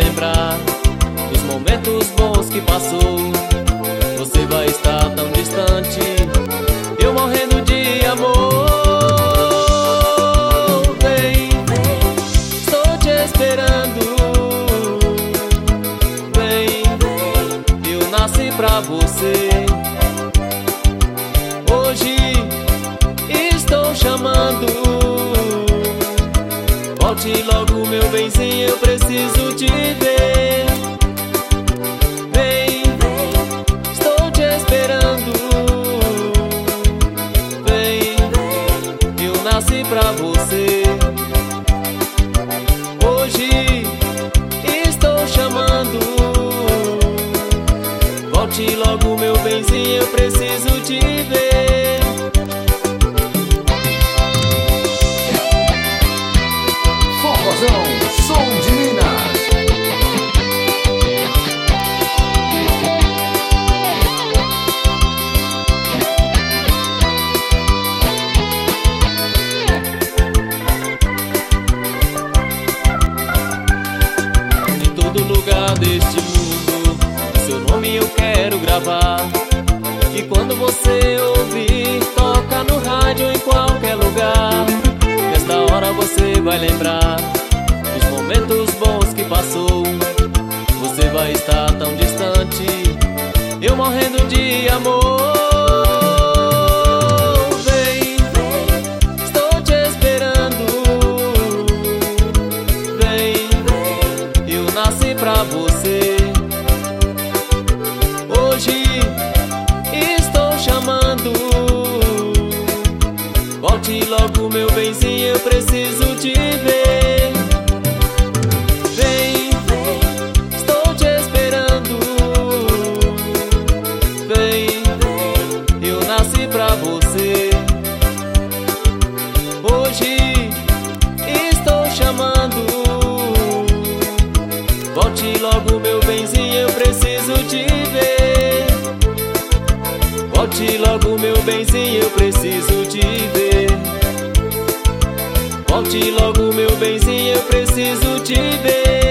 lembrar dos momentos bons que passou. Você vai estar tão distante, eu morrendo de amor. Vem, estou te esperando. Vem, eu nasci pra você. Hoje estou chamando. Volte logo, meu benzinho, eu preciso te ver. Vem, estou te esperando. Vem, eu nasci pra você. Hoje estou chamando. Volte logo, meu benzinho, eu preciso te ver. Forrozão, som de Minas. Em todo lugar deste mundo, seu nome eu quero gravar. E quando você ouvir, toca no rádio em qualquer lugar. Nesta hora você vai lembrar dos momentos bons que passou. Você vai estar tão distante, eu morrendo de amor. Vem, estou te esperando. Vem, eu nasci pra você. Hoje estou chamando. Volte logo, meu benzinho, eu preciso te ver. Vem, estou te esperando. Vem, eu nasci pra você. Hoje estou chamando. Volte logo, meu benzinho, eu preciso te ver. Volte logo, meu benzinho, eu preciso te ver. Volte logo, meu benzinho, eu preciso te ver.